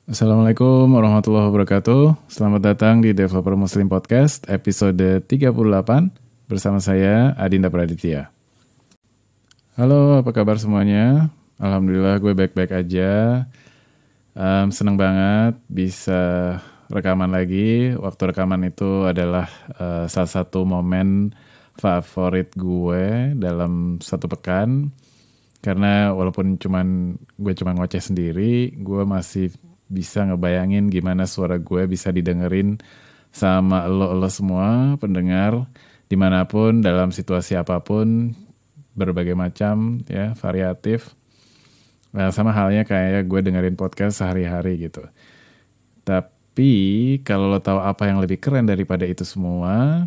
Assalamualaikum warahmatullahi wabarakatuh. Selamat datang di Developer Muslim Podcast episode 38 bersama saya Adinda Praditya. Halo, apa kabar semuanya? Alhamdulillah gue baik-baik aja. Seneng banget bisa rekaman lagi. Waktu rekaman itu adalah salah satu momen favorit gue dalam satu pekan. Karena walaupun gue cuman ngoceh sendiri, gue masih bisa ngebayangin gimana suara gue bisa didengerin sama lo semua pendengar dimanapun dalam situasi apapun, berbagai macam ya, variatif. Nah, sama halnya kayak gue dengerin podcast sehari-hari gitu. Tapi kalau lo tahu apa yang lebih keren daripada itu semua,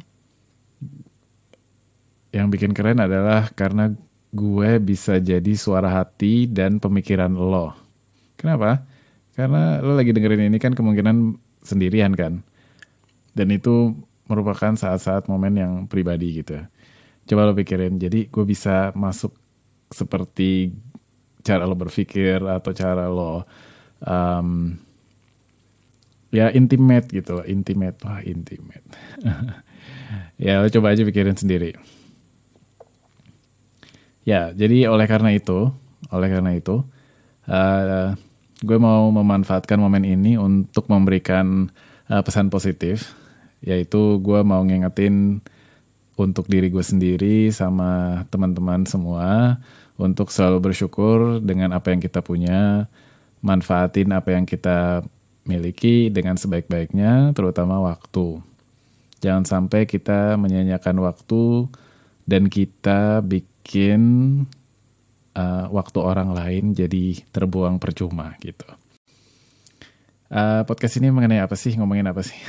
yang bikin keren adalah karena gue bisa jadi suara hati dan pemikiran lo. Kenapa? Karena lo lagi dengerin ini kan kemungkinan sendirian kan. Dan itu merupakan saat-saat momen yang pribadi gitu. Coba lo pikirin, jadi gue bisa masuk seperti cara lo berpikir atau cara lo ya intimate gitu loh, intimate. Wah, intimate. Ya, lo coba aja pikirin sendiri. Ya, jadi oleh karena itu, uh, gue mau memanfaatkan momen ini untuk memberikan pesan positif, yaitu gue mau ngingetin untuk diri gue sendiri sama teman-teman semua untuk selalu bersyukur dengan apa yang kita punya, manfaatin apa yang kita miliki dengan sebaik-baiknya, terutama waktu. Jangan sampai kita menyanyiakan waktu dan kita bikin waktu orang lain jadi terbuang percuma gitu. Podcast ini mengenai apa sih? Ngomongin apa sih?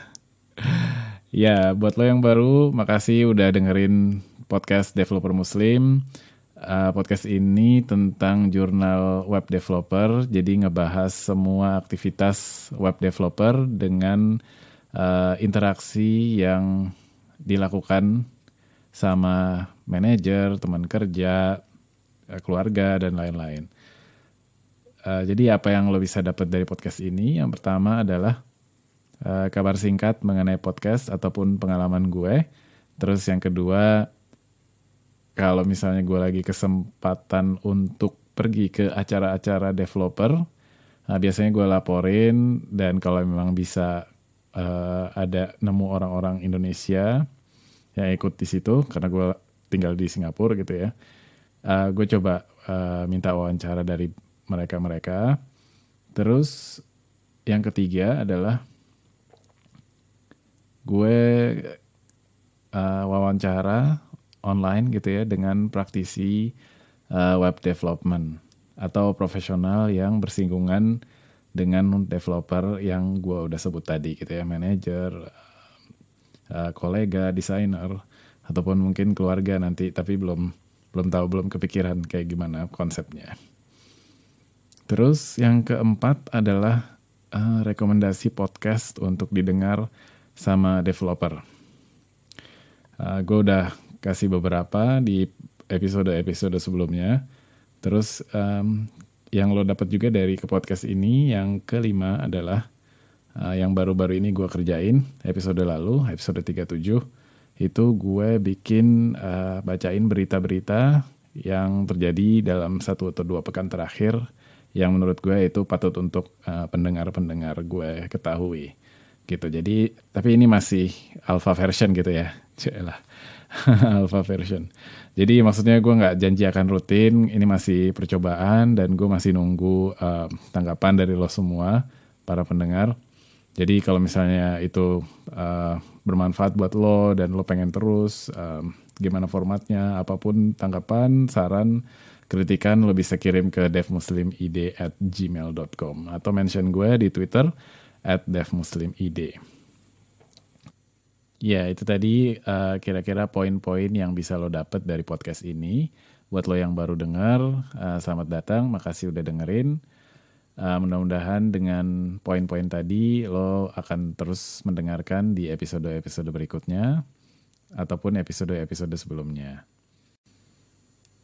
Ya, buat lo yang baru, makasih udah dengerin podcast Developer Muslim. Podcast ini tentang jurnal web developer, jadi ngebahas semua aktivitas web developer dengan interaksi yang dilakukan sama manajer, teman kerja, keluarga, dan lain-lain. Jadi apa yang lo bisa dapat dari podcast ini? Yang pertama adalah kabar singkat mengenai podcast ataupun pengalaman gue. Terus yang kedua, kalau misalnya gue lagi kesempatan untuk pergi ke acara-acara developer, biasanya gue laporin, dan kalau memang bisa ada nemu orang-orang Indonesia yang ikut di situ, karena gue tinggal di Singapura gitu ya, gue coba minta wawancara dari mereka-mereka. Terus yang ketiga adalah gue wawancara online gitu ya dengan praktisi web development atau profesional yang bersinggungan dengan developer yang gue udah sebut tadi gitu ya, manajer, kolega, desainer, ataupun mungkin keluarga nanti, tapi belum kepikiran kayak gimana konsepnya. Terus yang keempat adalah rekomendasi podcast untuk didengar sama developer. Gue udah kasih beberapa di episode-episode sebelumnya. Terus yang lo dapat juga dari ke podcast ini, yang kelima adalah yang baru-baru ini gue kerjain, episode lalu, episode 37, itu gue bikin bacain berita-berita yang terjadi dalam 1 atau 2 pekan terakhir, yang menurut gue itu patut untuk pendengar-pendengar gue ketahui gitu. Jadi tapi ini masih alpha version gitu ya, celah. Alpha version. Jadi maksudnya gue nggak janji akan rutin, ini masih percobaan dan gue masih nunggu tanggapan dari lo semua para pendengar. Jadi kalau misalnya itu bermanfaat buat lo dan lo pengen terus, gimana formatnya, apapun tanggapan, saran, kritikan, lo bisa kirim ke devmuslimid@gmail.com atau mention gue di Twitter @devmuslimid. Ya, itu tadi kira-kira poin-poin yang bisa lo dapet dari podcast ini. Buat lo yang baru dengar, selamat datang, makasih udah dengerin. Mudah-mudahan dengan poin-poin tadi lo akan terus mendengarkan di episode-episode berikutnya ataupun episode-episode sebelumnya.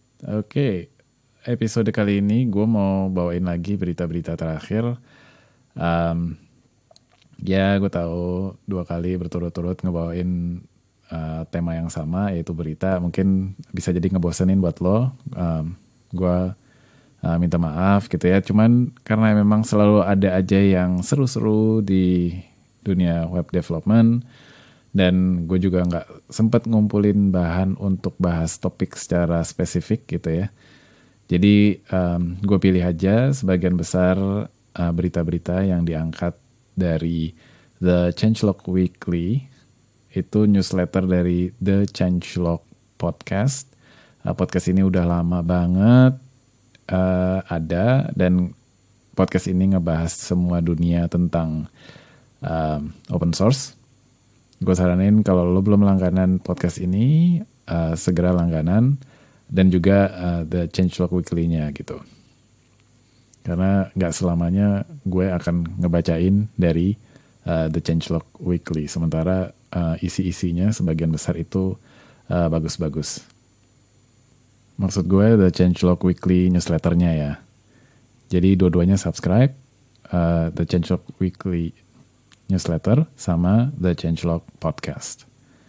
Oke, episode kali ini gue mau bawain lagi berita-berita terakhir Ya, gue tahu 2 kali berturut-turut ngebawain tema yang sama, yaitu berita. Mungkin bisa jadi ngebosenin buat lo. Gue minta maaf gitu ya. Cuman karena memang selalu ada aja yang seru-seru di dunia web development. Dan gue juga nggak sempet ngumpulin bahan untuk bahas topik secara spesifik gitu ya. Jadi gue pilih aja sebagian besar berita-berita yang diangkat dari The Changelog Weekly, itu newsletter dari The Changelog Podcast. Podcast ini udah lama banget ada, dan podcast ini ngebahas semua dunia tentang open source. Gue saranin kalau lo belum langganan podcast ini, segera langganan, dan juga The Changelog Weekly-nya gitu. Karena nggak selamanya gue akan ngebacain dari The Changelog Weekly. Sementara isi-isinya sebagian besar itu bagus-bagus. Maksud gue The Changelog Weekly newsletternya ya. Jadi dua-duanya subscribe, The Changelog Weekly newsletter sama The Changelog Podcast.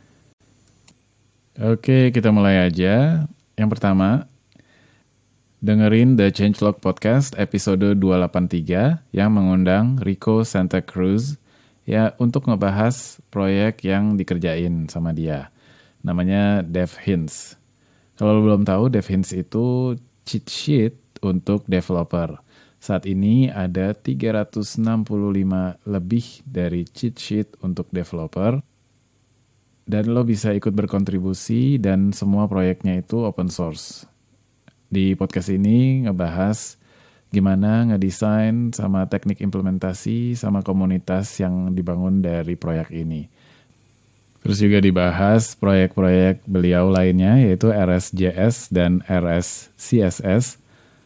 Oke, kita mulai aja. Yang pertama, dengerin The Changelog Podcast episode 283 yang mengundang Rico Santa Cruz ya untuk ngebahas proyek yang dikerjain sama dia. Namanya DevHints. Kalau lo belum tahu, DevHints itu cheat sheet untuk developer. Saat ini ada 365 lebih dari cheat sheet untuk developer. Dan lo bisa ikut berkontribusi dan semua proyeknya itu open source. Di podcast ini ngebahas gimana ngedesain sama teknik implementasi sama komunitas yang dibangun dari proyek ini. Terus juga dibahas proyek-proyek beliau lainnya yaitu RSJS dan RSCSS.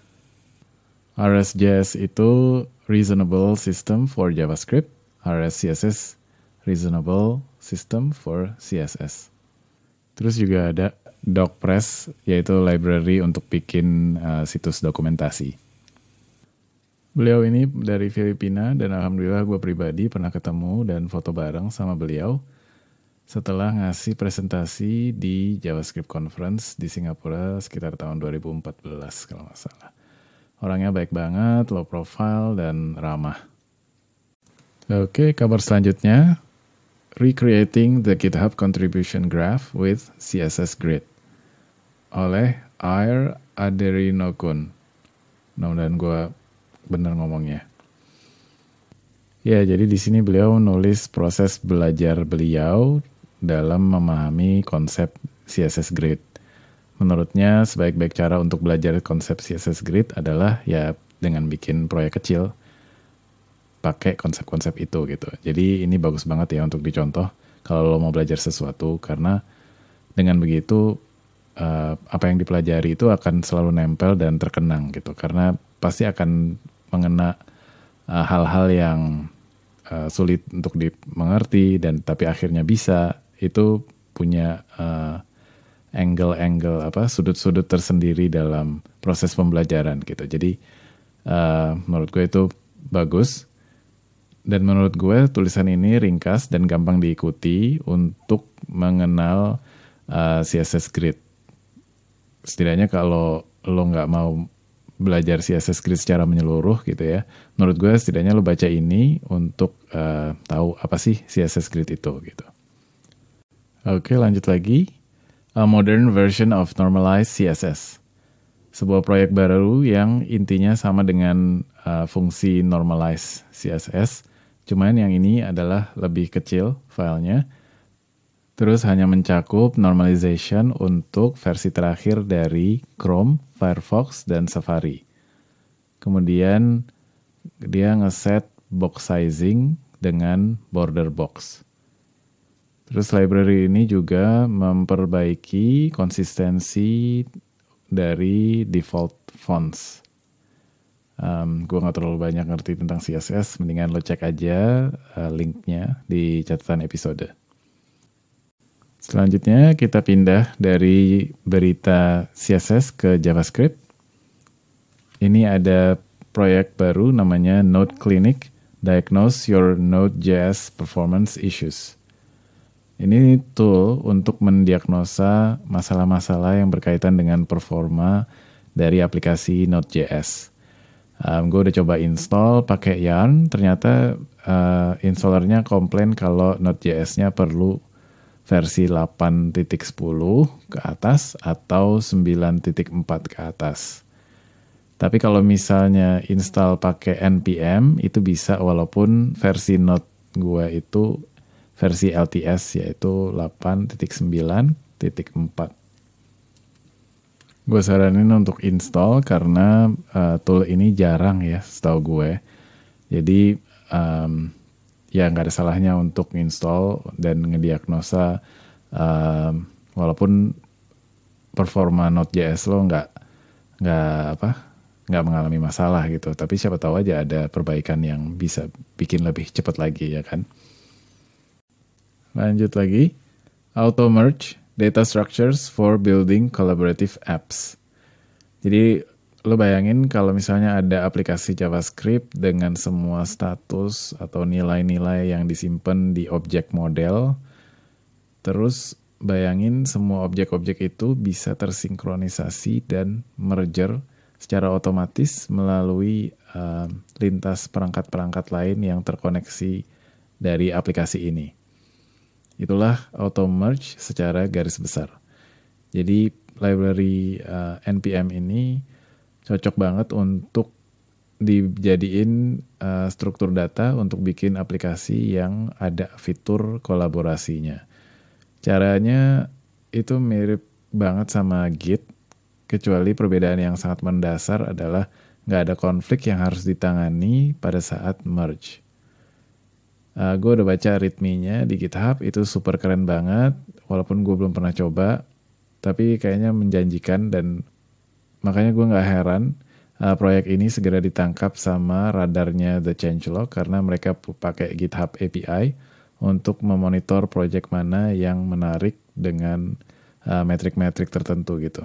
RSJS itu Reasonable System for JavaScript, RSCSS Reasonable System for CSS. Terus juga ada DocPress, yaitu library untuk bikin situs dokumentasi. Beliau ini dari Filipina dan alhamdulillah gue pribadi pernah ketemu dan foto bareng sama beliau setelah ngasih presentasi di JavaScript Conference di Singapura sekitar tahun 2014 kalau nggak salah. Orangnya baik banget, low profile, dan ramah. Oke, kabar selanjutnya. Recreating the GitHub Contribution Graph with CSS Grid oleh Air Aderinokun. Mudah-mudahan gue benar ngomongnya. Ya, jadi di sini beliau nulis proses belajar beliau dalam memahami konsep CSS Grid. Menurutnya sebaik-baik cara untuk belajar konsep CSS Grid adalah ya dengan bikin proyek kecil pakai konsep-konsep itu gitu. Jadi ini bagus banget ya untuk dicontoh kalau lo mau belajar sesuatu, karena dengan begitu apa yang dipelajari itu akan selalu nempel dan terkenang gitu, karena pasti akan mengena hal-hal yang sulit untuk dimengerti dan tapi akhirnya bisa, itu punya angle-angle sudut-sudut tersendiri dalam proses pembelajaran gitu. Jadi menurut gue itu bagus. Dan menurut gue tulisan ini ringkas dan gampang diikuti untuk mengenal CSS Grid. Setidaknya kalau lo nggak mau belajar CSS Grid secara menyeluruh gitu ya, menurut gue setidaknya lo baca ini untuk tahu apa sih CSS Grid itu gitu. Oke, lanjut lagi. A modern version of normalized CSS. Sebuah proyek baru yang intinya sama dengan fungsi normalize CSS, cuman yang ini adalah lebih kecil filenya, terus hanya mencakup normalization untuk versi terakhir dari Chrome, Firefox, dan Safari. Kemudian dia ngeset box sizing dengan border box. Terus library ini juga memperbaiki konsistensi dari default fonts. Gue gak terlalu banyak ngerti tentang CSS, mendingan lo cek aja linknya di catatan episode. Selanjutnya kita pindah dari berita CSS ke JavaScript. Ini ada proyek baru namanya Node Clinic Diagnose your Node.js performance issues. Ini tool untuk mendiagnosa masalah-masalah yang berkaitan dengan performa dari aplikasi Node.js. Gue udah coba install pakai Yarn, ternyata installernya komplain kalau Node.js-nya perlu versi 8.10 ke atas atau 9.4 ke atas. Tapi kalau misalnya install pakai npm itu bisa walaupun versi Node gue itu versi LTS yaitu 8.9.4. Gue saranin untuk install karena tool ini jarang ya setahu gue. Jadi ya nggak ada salahnya untuk install dan ngediagnosa walaupun performa Node.js lo nggak mengalami masalah gitu. Tapi siapa tahu aja ada perbaikan yang bisa bikin lebih cepat lagi ya kan. Lanjut lagi, auto merge data structures for building collaborative apps. Jadi lo bayangin kalau misalnya ada aplikasi JavaScript dengan semua status atau nilai-nilai yang disimpan di objek model, terus bayangin semua objek-objek itu bisa tersinkronisasi dan merger secara otomatis melalui lintas perangkat-perangkat lain yang terkoneksi dari aplikasi ini. Itulah auto merge secara garis besar. Jadi library npm ini cocok banget untuk dijadiin struktur data untuk bikin aplikasi yang ada fitur kolaborasinya. Caranya itu mirip banget sama Git, kecuali perbedaan yang sangat mendasar adalah nggak ada konflik yang harus ditangani pada saat merge. Gue udah baca readme-nya di GitHub, itu super keren banget, walaupun gue belum pernah coba, tapi kayaknya menjanjikan dan makanya gue nggak heran proyek ini segera ditangkap sama radarnya The Changelog karena mereka pakai GitHub API untuk memonitor proyek mana yang menarik dengan metrik-metrik tertentu gitu.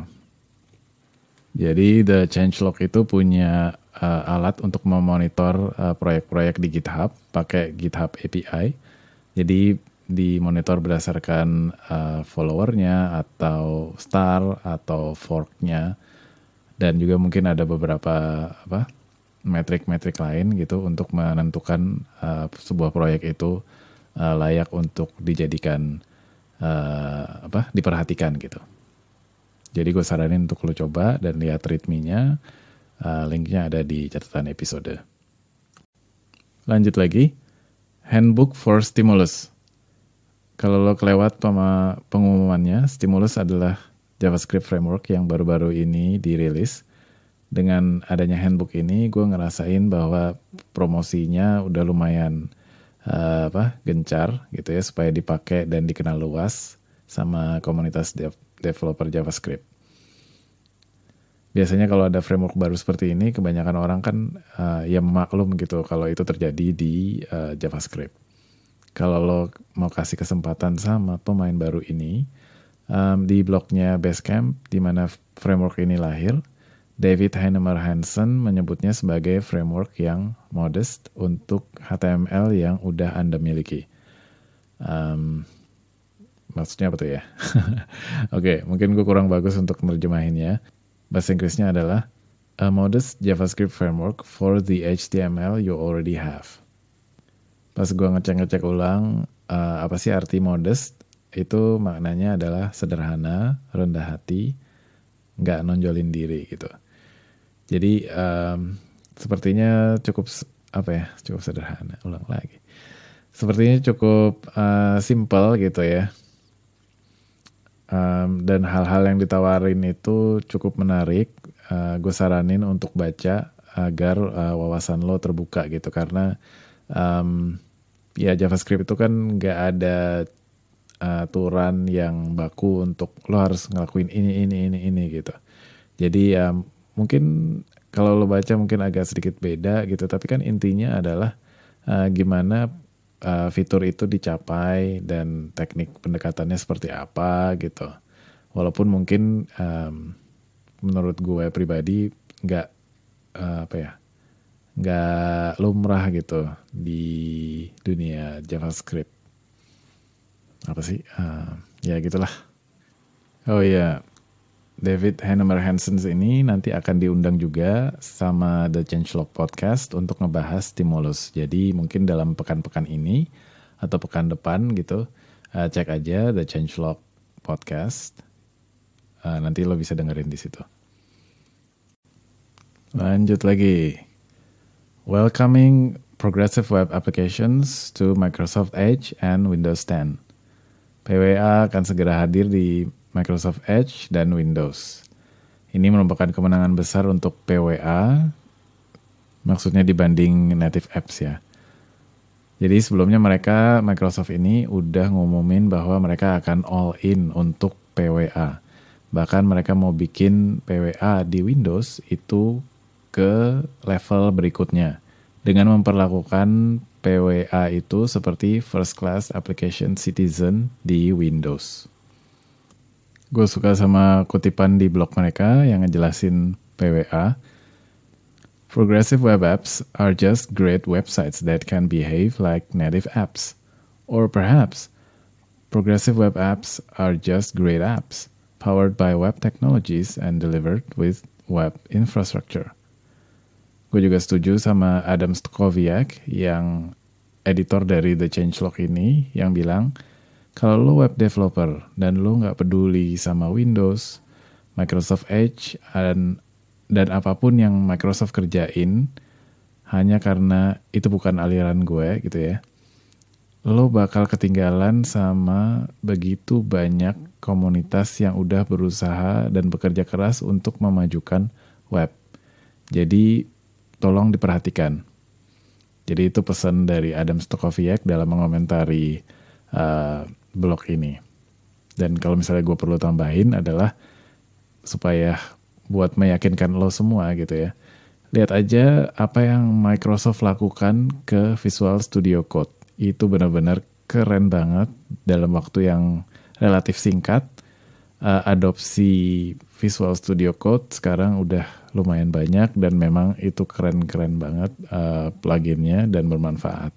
Jadi The Changelog itu punya alat untuk memonitor proyek-proyek di GitHub pakai GitHub API. Jadi dimonitor berdasarkan followernya atau star atau forknya dan juga mungkin ada beberapa metrik-metrik lain gitu untuk menentukan sebuah proyek itu layak untuk dijadikan diperhatikan gitu. Jadi gue saranin untuk lo coba dan lihat readme-nya. Linknya ada di catatan episode. Lanjut lagi, Handbook for Stimulus. Kalau lo kelewat sama pengumumannya, Stimulus adalah JavaScript framework yang baru-baru ini dirilis. Dengan adanya handbook ini, gue ngerasain bahwa promosinya udah lumayan gencar gitu ya, supaya dipakai dan dikenal luas sama komunitas developer JavaScript. Biasanya kalau ada framework baru seperti ini, kebanyakan orang kan ya maklum gitu kalau itu terjadi di JavaScript. Kalau lo mau kasih kesempatan sama pemain baru ini, di blognya Basecamp, di mana framework ini lahir, David Heinemeier Hansson menyebutnya sebagai framework yang modest untuk HTML yang udah Anda miliki. Maksudnya apa tuh ya? Oke, mungkin gue kurang bagus untuk menerjemahinnya. Bahasa Inggrisnya adalah a modest JavaScript framework for the HTML you already have. Pas gue ngecek ulang apa sih arti modest, itu maknanya adalah sederhana, rendah hati, nggak nonjolin diri gitu. Jadi sepertinya cukup sederhana. Ulang lagi. Sepertinya cukup simple gitu ya. Dan hal-hal yang ditawarin itu cukup menarik. Gue saranin untuk baca agar wawasan lo terbuka gitu karena ya JavaScript itu kan nggak ada aturan yang baku untuk lo harus ngelakuin ini gitu. Jadi ya mungkin kalau lo baca mungkin agak sedikit beda gitu, tapi kan intinya adalah gimana fitur itu dicapai dan teknik pendekatannya seperti apa gitu. Walaupun mungkin menurut gue pribadi nggak nggak lumrah gitu di dunia JavaScript. Apa sih? Ya gitulah. Oh iya, David Heinemeier Hansson ini nanti akan diundang juga sama The Changelog Podcast untuk ngebahas stimulus. Jadi mungkin dalam pekan-pekan ini atau pekan depan gitu, cek aja The Changelog Podcast. Nanti lo bisa dengerin di situ. Lanjut lagi. Welcoming progressive web applications to Microsoft Edge and Windows 10. PWA akan segera hadir di Microsoft Edge dan Windows. Ini merupakan kemenangan besar untuk PWA, maksudnya dibanding native apps ya. Jadi sebelumnya Microsoft ini udah ngumumin bahwa mereka akan all in untuk PWA. Bahkan mereka mau bikin PWA di Windows itu ke level berikutnya dengan memperlakukan PWA itu seperti first class application citizen di Windows. Gue suka sama kutipan di blog mereka yang ngejelasin PWA. Progressive web apps are just great websites that can behave like native apps. Or perhaps, progressive web apps are just great apps powered by web technologies and delivered with web infrastructure. Gue juga setuju sama Adam Stokowiak yang editor dari The Changelog ini yang bilang, kalau lo web developer dan lo nggak peduli sama Windows, Microsoft Edge, dan apapun yang Microsoft kerjain, hanya karena itu bukan aliran gue gitu ya, lo bakal ketinggalan sama begitu banyak komunitas yang udah berusaha dan bekerja keras untuk memajukan web. Jadi tolong diperhatikan. Jadi itu pesan dari Adam Stokowiak dalam mengomentari blog ini. Dan kalau misalnya gue perlu tambahin adalah supaya buat meyakinkan lo semua gitu ya. Lihat aja apa yang Microsoft lakukan ke Visual Studio Code. Itu benar-benar keren banget dalam waktu yang relatif singkat. Adopsi Visual Studio Code sekarang udah lumayan banyak dan memang itu keren-keren banget pluginnya dan bermanfaat.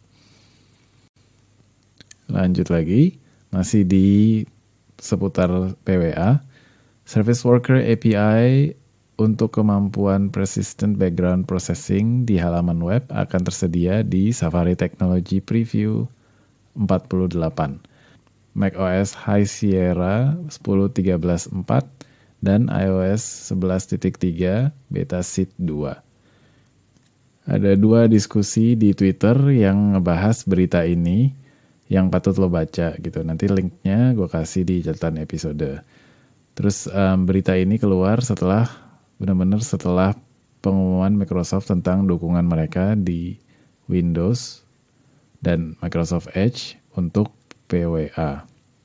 Lanjut lagi, masih di seputar PWA. Service Worker API untuk kemampuan Persistent Background Processing di halaman web akan tersedia di Safari Technology Preview 48. macOS High Sierra 10.13.4 dan iOS 11.3 Beta Seed 2. Ada dua diskusi di Twitter yang ngebahas berita ini yang patut lo baca gitu. Nanti linknya gue kasih di catatan episode. Terus berita ini keluar benar-benar setelah pengumuman Microsoft tentang dukungan mereka di Windows dan Microsoft Edge untuk PWA.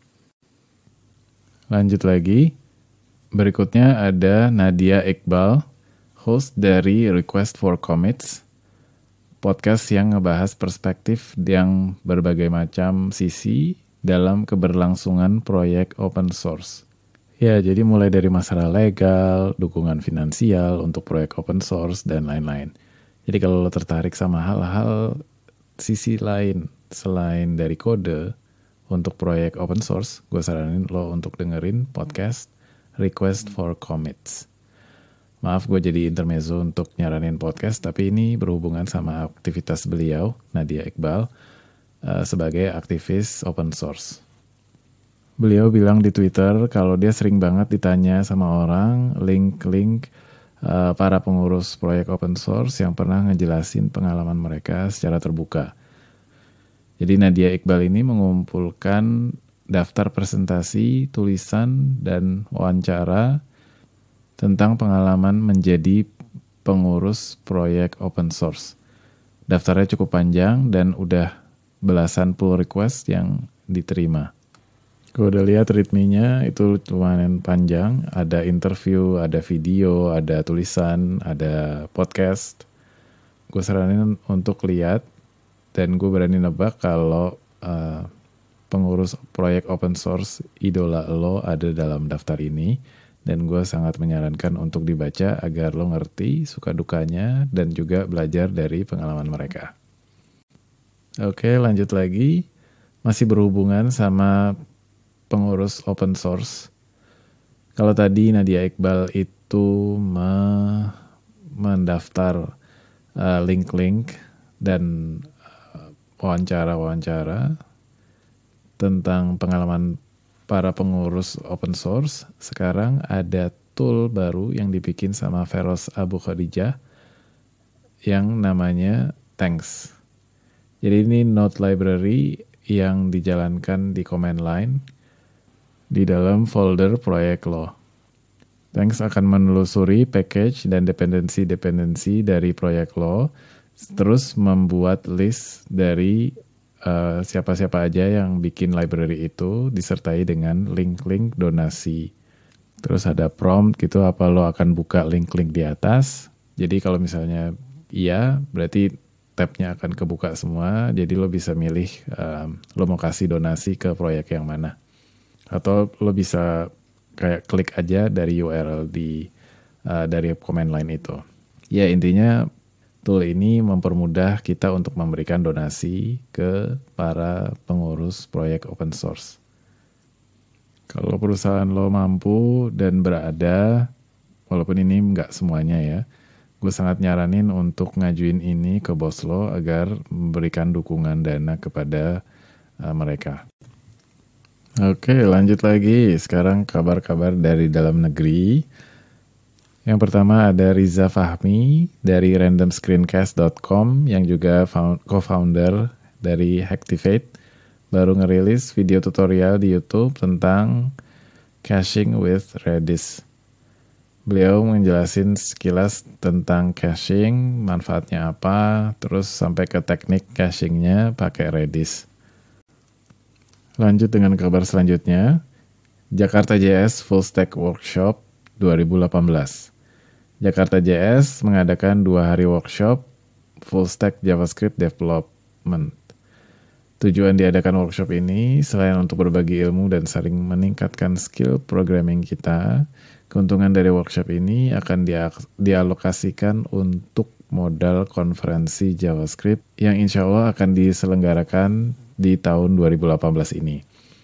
Lanjut lagi. Berikutnya ada Nadia Iqbal, host dari Request for Commits, podcast yang ngebahas perspektif yang berbagai macam sisi dalam keberlangsungan proyek open source. Ya, jadi mulai dari masalah legal, dukungan finansial untuk proyek open source, dan lain-lain. Jadi kalau lo tertarik sama hal-hal sisi lain selain dari kode untuk proyek open source, gue saranin lo untuk dengerin podcast Request for Commits. Maaf gue jadi intermezzo untuk nyaranin podcast, tapi ini berhubungan sama aktivitas beliau, Nadia Iqbal, sebagai aktivis open source. Beliau bilang di Twitter kalau dia sering banget ditanya sama orang link-link para pengurus proyek open source yang pernah ngejelasin pengalaman mereka secara terbuka. Jadi Nadia Iqbal ini mengumpulkan daftar presentasi, tulisan, dan wawancara tentang pengalaman menjadi pengurus proyek open source. Daftarnya cukup panjang dan udah belasan pull request yang diterima. Gue udah lihat ritmenya itu lumayan panjang. Ada interview, ada video, ada tulisan, ada podcast. Gue saranin untuk lihat. Dan gue berani nebak kalau pengurus proyek open source idola lo ada dalam daftar ini. Dan gue sangat menyarankan untuk dibaca agar lo ngerti suka dukanya dan juga belajar dari pengalaman mereka. Oke, lanjut lagi. Masih berhubungan sama pengurus open source. Kalau tadi Nadia Iqbal itu mendaftar link-link dan wawancara-wawancara tentang pengalaman para pengurus open source, sekarang ada tool baru yang dibikin sama Feroz Abu Khadijah yang namanya Thanks. Jadi ini node library yang dijalankan di command line di dalam folder proyek lo. Thanks akan menelusuri package dan dependensi-dependensi dari proyek lo, terus membuat list dari siapa-siapa aja yang bikin library itu, disertai dengan link-link donasi. Terus ada prompt gitu, apa lo akan buka link-link di atas. Jadi kalau misalnya iya, berarti tabnya akan kebuka semua, jadi lo bisa milih lo mau kasih donasi ke proyek yang mana. Atau lo bisa kayak klik aja dari URL dari command line itu. Ya intinya tool ini mempermudah kita untuk memberikan donasi ke para pengurus proyek open source. Kalau perusahaan lo mampu dan berada, walaupun ini nggak semuanya ya, gue sangat nyaranin untuk ngajuin ini ke bos lo agar memberikan dukungan dana kepada mereka. Oke, lanjut lagi. Sekarang kabar-kabar dari dalam negeri. Yang pertama ada Riza Fahmi dari randomscreencast.com yang juga co-founder dari Hacktivate. Baru ngerilis video tutorial di YouTube tentang caching with Redis. Beliau menjelasin sekilas tentang caching, manfaatnya apa, terus sampai ke teknik cachingnya pakai Redis. Lanjut dengan kabar selanjutnya, Jakarta JS Full Stack Workshop 2018. Jakarta JS mengadakan 2 hari workshop Full Stack JavaScript Development. Tujuan diadakan workshop ini selain untuk berbagi ilmu dan saling meningkatkan skill programming kita, keuntungan dari workshop ini akan dialokasikan untuk modal konferensi JavaScript yang insya Allah akan diselenggarakan di tahun 2018 ini.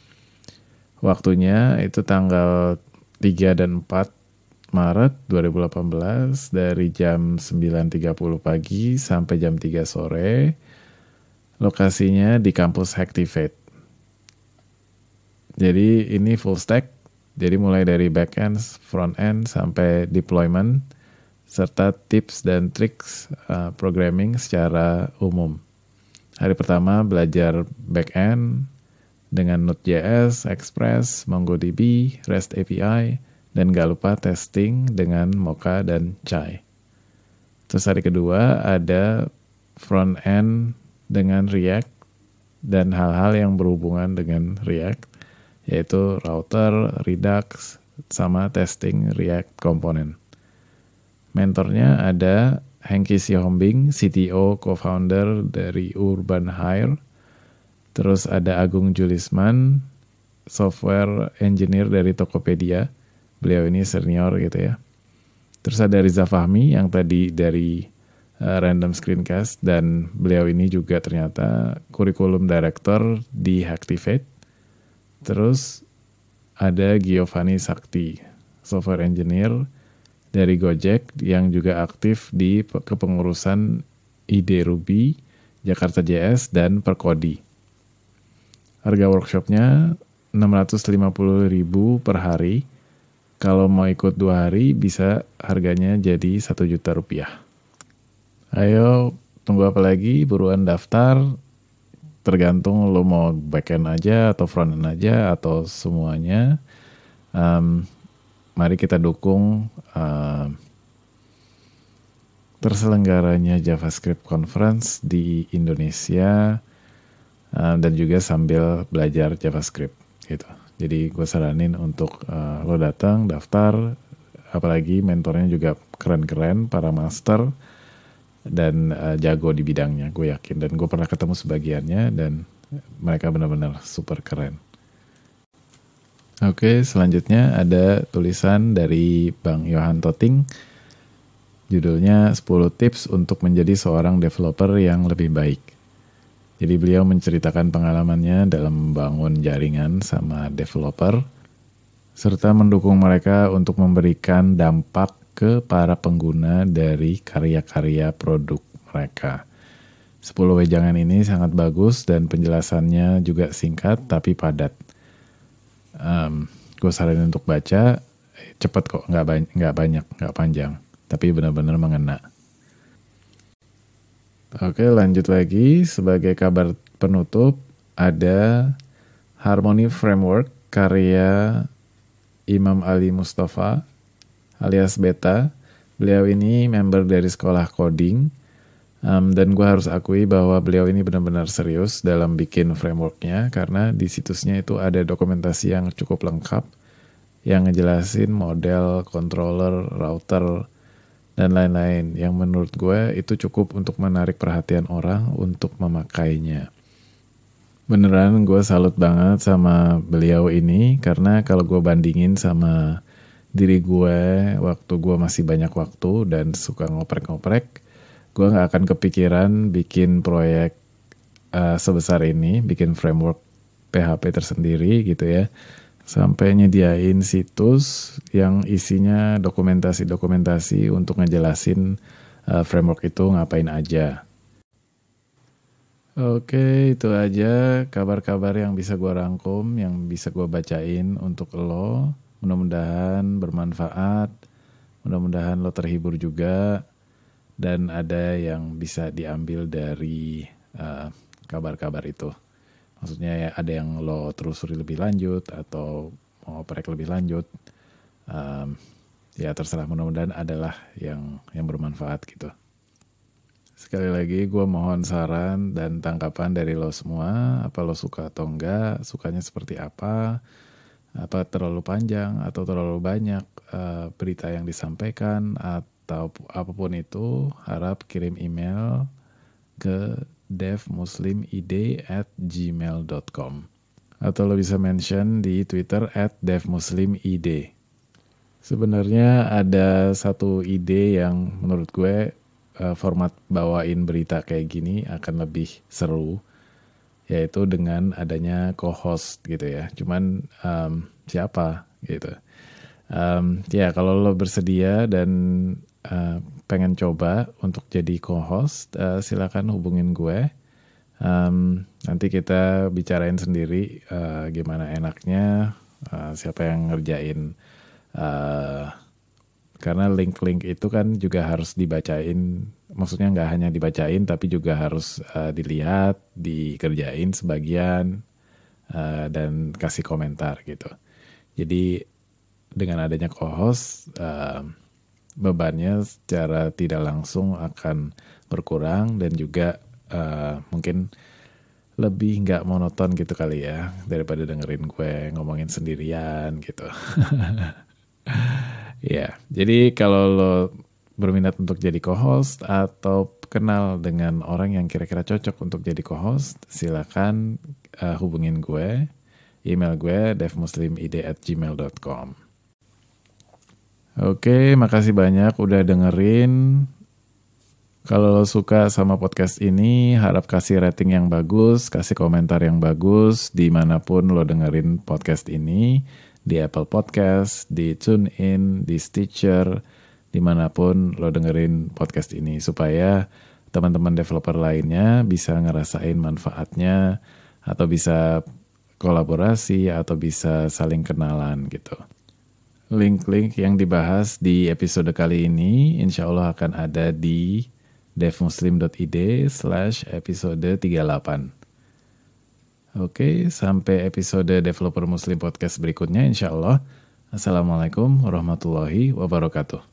Waktunya itu tanggal 3 dan 4 Maret 2018 dari jam 9.30 pagi sampai jam 3 sore. Lokasinya di kampus Hacktivate. Jadi ini full stack, jadi mulai dari back-end, front-end, sampai deployment, serta tips dan triks programming secara umum. Hari pertama belajar back-end dengan Node.js, Express, MongoDB, REST API, dan gak lupa testing dengan Mocha dan Chai. Terus hari kedua ada front-end dengan React dan hal-hal yang berhubungan dengan React, yaitu router, Redux, sama testing React Component. Mentornya ada Hengki Sihombing, CTO, co-founder dari Urban Hire. Terus ada Agung Julisman, software engineer dari Tokopedia. Beliau ini senior gitu ya. Terus ada Riza Fahmi yang tadi dari Random Screencast, dan beliau ini juga ternyata kurikulum director di Hacktivate. Terus ada Giovanni Sakti, software engineer dari Gojek yang juga aktif di kepengurusan ID Ruby, Jakarta JS, dan Perkodi. Harga workshopnya 650.000 per hari. Kalau mau ikut 2 hari bisa harganya jadi 1 juta rupiah. Ayo, tunggu apa lagi? Buruan daftar. Tergantung lo mau backend aja atau frontend aja atau semuanya. Mari kita dukung terselenggaranya JavaScript Conference di Indonesia dan juga sambil belajar JavaScript gitu. Jadi gue saranin untuk lo datang, daftar, apalagi mentornya juga keren-keren, para master dan jago di bidangnya, gue yakin. Dan gue pernah ketemu sebagiannya dan mereka benar-benar super keren. Oke, selanjutnya ada tulisan dari Bang Johan Toting. Judulnya 10 tips untuk menjadi seorang developer yang lebih baik. Jadi beliau menceritakan pengalamannya dalam membangun jaringan sama developer, serta mendukung mereka untuk memberikan dampak ke para pengguna dari karya-karya produk mereka. 10 wejangan ini sangat bagus dan penjelasannya juga singkat tapi padat. Gue saranin untuk baca, cepet kok, nggak banyak, nggak panjang, tapi benar-benar mengena. Oke, lanjut lagi. Sebagai kabar penutup, ada Harmony Framework karya Imam Ali Mustafa alias Beta. Beliau ini member dari sekolah coding, dan gue harus akui bahwa beliau ini benar-benar serius dalam bikin frameworknya, karena di situsnya itu ada dokumentasi yang cukup lengkap yang ngejelasin model, controller, router, dan lain-lain yang menurut gue itu cukup untuk menarik perhatian orang untuk memakainya. Beneran gue salut banget sama beliau ini, karena kalau gue bandingin sama diri gue waktu gue masih banyak waktu dan suka ngoprek-ngoprek, gue gak akan kepikiran bikin proyek sebesar ini, bikin framework PHP tersendiri gitu ya, sampai nyediain situs yang isinya dokumentasi-dokumentasi untuk ngejelasin framework itu ngapain aja. Oke, itu aja kabar-kabar yang bisa gue rangkum, yang bisa gue bacain untuk lo. Mudah-mudahan bermanfaat, mudah-mudahan lo terhibur juga, dan ada yang bisa diambil dari kabar-kabar itu. Maksudnya ya ada yang lo telusuri lebih lanjut atau mau oprek lebih lanjut. Ya terserah, mudah-mudahan adalah yang bermanfaat gitu. Sekali lagi gue mohon saran dan tanggapan dari lo semua. Apa lo suka atau enggak, sukanya seperti apa terlalu panjang atau terlalu banyak berita yang disampaikan, atau apapun itu. Harap kirim email ke devmuslimid@gmail.com, atau lo bisa mention di Twitter @devmuslimid. Sebenarnya ada satu ide yang menurut gue format bawain berita kayak gini akan lebih seru, yaitu dengan adanya co-host gitu ya. Cuman siapa gitu. Ya kalau lo bersedia dan pengen coba untuk jadi co-host, silakan hubungin gue. Nanti kita bicarain sendiri gimana enaknya, siapa yang ngerjain. Karena link-link itu kan juga harus dibacain, maksudnya nggak hanya dibacain tapi juga harus dilihat, dikerjain sebagian, dan kasih komentar gitu. Jadi dengan adanya co-host, bebannya secara tidak langsung akan berkurang, dan juga mungkin lebih nggak monoton gitu kali ya, daripada dengerin gue ngomongin sendirian gitu. Ya, jadi kalau lo berminat untuk jadi co-host atau kenal dengan orang yang kira-kira cocok untuk jadi co-host, silakan hubungin gue. Email gue devmuslimid@gmail.com. Oke, makasih banyak udah dengerin. Kalau lo suka sama podcast ini, harap kasih rating yang bagus, kasih komentar yang bagus dimanapun lo dengerin podcast ini, di Apple Podcast, di TuneIn, di Stitcher, dimanapun lo dengerin podcast ini, supaya teman-teman developer lainnya bisa ngerasain manfaatnya, atau bisa kolaborasi, atau bisa saling kenalan gitu. Link-link yang dibahas di episode kali ini insya Allah akan ada di devmuslim.id/episode 38. Oke, sampai episode Developer Muslim Podcast berikutnya insya Allah. Assalamualaikum warahmatullahi wabarakatuh.